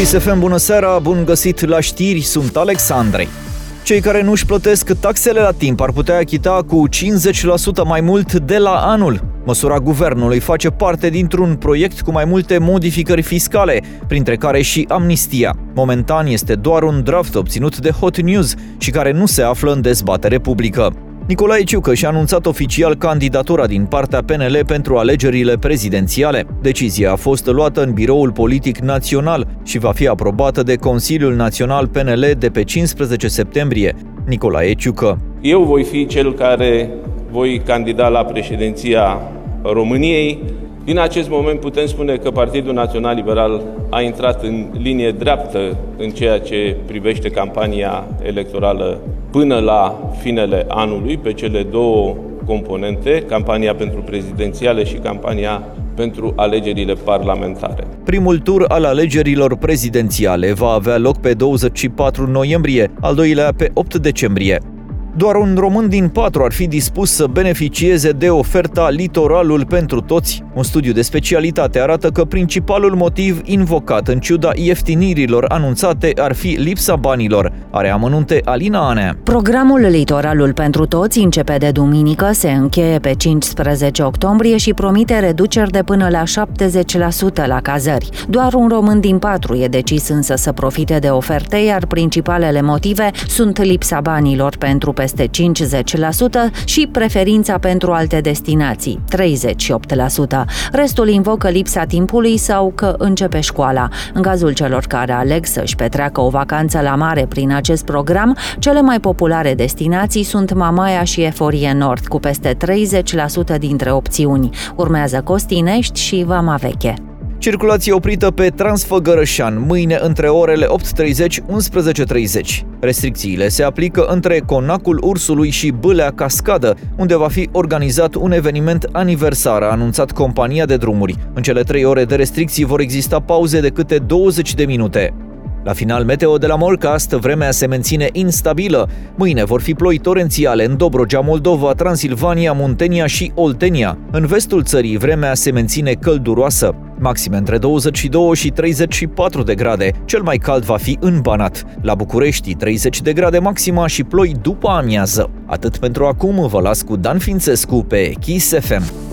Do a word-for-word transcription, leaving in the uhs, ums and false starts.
Kiss F M, bună seara, bun găsit la știri, sunt Alexandrei. Cei care nu își plătesc taxele la timp ar putea achita cu cincizeci la sută mai mult de la anul. Măsura guvernului face parte dintr-un proiect cu mai multe modificări fiscale, printre care și amnistia. Momentan este doar un draft obținut de Hot News și care nu se află în dezbatere publică. Nicolae Ciucă și-a anunțat oficial candidatura din partea P N L pentru alegerile prezidențiale. Decizia a fost luată în Biroul Politic Național și va fi aprobată de Consiliul Național P N L de pe cincisprezece septembrie. Nicolae Ciucă. Eu voi fi cel care voi candida la președinția României. Din acest moment putem spune că Partidul Național Liberal a intrat în linie dreaptă în ceea ce privește campania electorală până la finele anului, pe cele două componente, campania pentru prezidențiale și campania pentru alegerile parlamentare. Primul tur al alegerilor prezidențiale va avea loc pe douăzeci și patru noiembrie, al doilea pe opt decembrie. Doar un român din patru ar fi dispus să beneficieze de oferta Litoralul pentru toți. Un studiu de specialitate arată că principalul motiv invocat în ciuda ieftinirilor anunțate ar fi lipsa banilor. Are amănunte Alina Anea. Programul Litoralul pentru toți începe de duminică, se încheie pe cincisprezece octombrie și promite reduceri de până la șaptezeci la sută la cazări. Doar un român din patru e decis însă să profite de oferte, iar principalele motive sunt lipsa banilor pentru peste cincizeci la sută și preferința pentru alte destinații, treizeci și opt la sută. Restul invocă lipsa timpului sau că începe școala. În cazul celor care aleg să-și petreacă o vacanță la mare prin acest program, cele mai populare destinații sunt Mamaia și Eforie Nord, cu peste treizeci la sută dintre opțiuni. Urmează Costinești și Vama Veche. Circulație oprită pe Transfăgărășan, mâine între orele opt și treizeci - unsprezece și treizeci. Restricțiile se aplică între Conacul Ursului și Bâlea Cascadă, unde va fi organizat un eveniment aniversar, a anunțat compania de drumuri. În cele trei ore de restricții vor exista pauze de câte douăzeci de minute. La final, meteo de la Morcast, vremea se menține instabilă. Mâine vor fi ploi torențiale în Dobrogea, Moldova, Transilvania, Muntenia și Oltenia. În vestul țării, vremea se menține călduroasă. Maxime între douăzeci și doi și treizeci și patru de grade. Cel mai cald va fi în Banat. La București, treizeci de grade maxima și ploi după amiază. Atât pentru acum, vă las cu Dan Fințescu pe Kiss F M.